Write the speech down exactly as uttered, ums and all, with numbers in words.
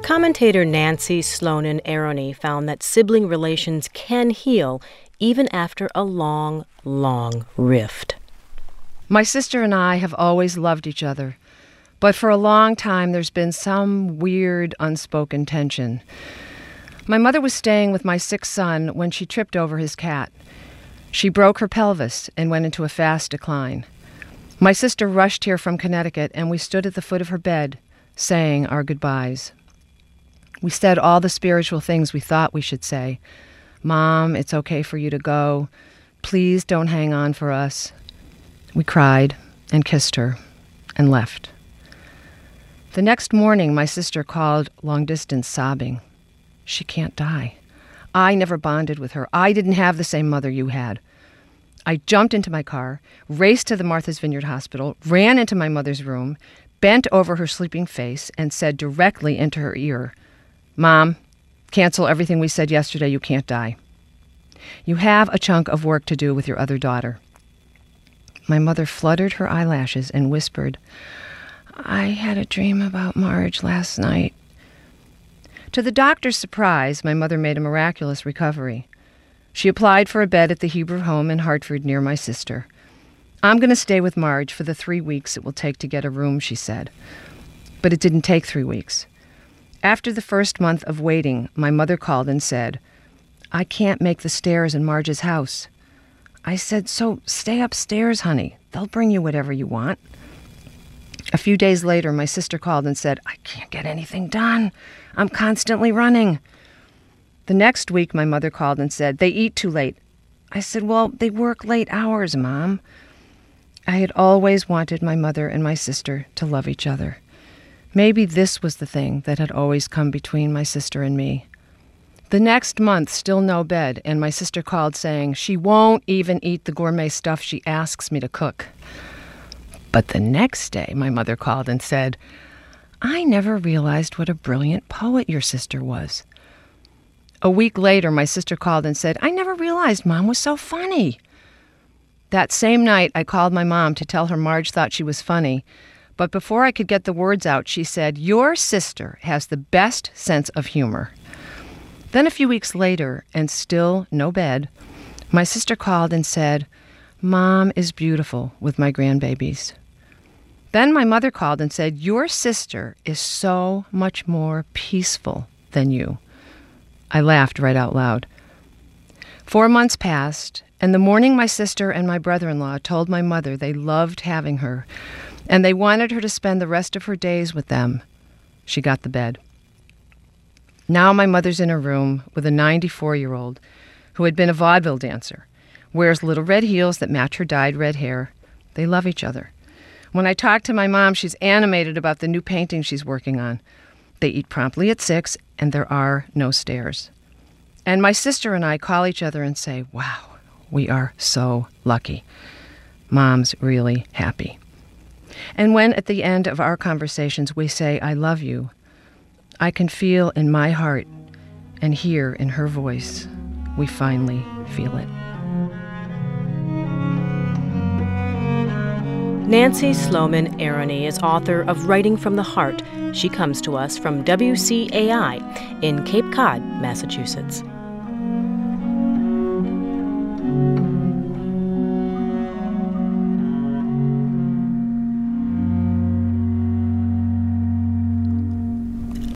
Commentator Nancy Sloanen Aroney found that sibling relations can heal even after a long, long rift. My sister and I have always loved each other, but for a long time there's been some weird, unspoken tension. My mother was staying with my sick son when she tripped over his cat. She broke her pelvis and went into a fast decline. My sister rushed here from Connecticut, and we stood at the foot of her bed, saying our goodbyes. We said all the spiritual things we thought we should say. Mom, it's okay for you to go. Please don't hang on for us. We cried and kissed her and left. The next morning, my sister called long distance sobbing. She can't die. I never bonded with her. I didn't have the same mother you had. I jumped into my car, raced to the Martha's Vineyard Hospital, ran into my mother's room, bent over her sleeping face, and said directly into her ear, Mom, cancel everything we said yesterday. You can't die. You have a chunk of work to do with your other daughter. My mother fluttered her eyelashes and whispered, I had a dream about Marge last night. To the doctor's surprise, my mother made a miraculous recovery. She applied for a bed at the Hebrew home in Hartford near my sister. I'm going to stay with Marge for the three weeks it will take to get a room, she said. But it didn't take three weeks. After the first month of waiting, my mother called and said, I can't make the stairs in Marge's house. I said, so stay upstairs, honey. They'll bring you whatever you want. A few days later, my sister called and said, I can't get anything done. I'm constantly running. The next week, my mother called and said, they eat too late. I said, well, they work late hours, Mom. I had always wanted my mother and my sister to love each other. Maybe this was the thing that had always come between my sister and me. The next month, still no bed, and my sister called saying she won't even eat the gourmet stuff she asks me to cook. But the next day, my mother called and said, I never realized what a brilliant poet your sister was. A week later, my sister called and said, I never realized Mom was so funny. That same night, I called my mom to tell her Marge thought she was funny. But before I could get the words out, she said, your sister has the best sense of humor. Then a few weeks later, and still no bed, my sister called and said, Mom is beautiful with my grandbabies. Then my mother called and said, your sister is so much more peaceful than you. I laughed right out loud. Four months passed, and the morning my sister and my brother-in-law told my mother they loved having her, and they wanted her to spend the rest of her days with them, she got the bed. Now my mother's in her room with a ninety-four-year-old who had been a vaudeville dancer, wears little red heels that match her dyed red hair. They love each other. When I talk to my mom, she's animated about the new painting she's working on. They eat promptly at six, and there are no stairs. And my sister and I call each other and say, wow, we are so lucky. Mom's really happy. And when at the end of our conversations we say, I love you, I can feel in my heart and hear in her voice, we finally feel it. Nancy Sloanen Aroney is author of Writing from the Heart. She comes to us from W C A I in Cape Cod, Massachusetts.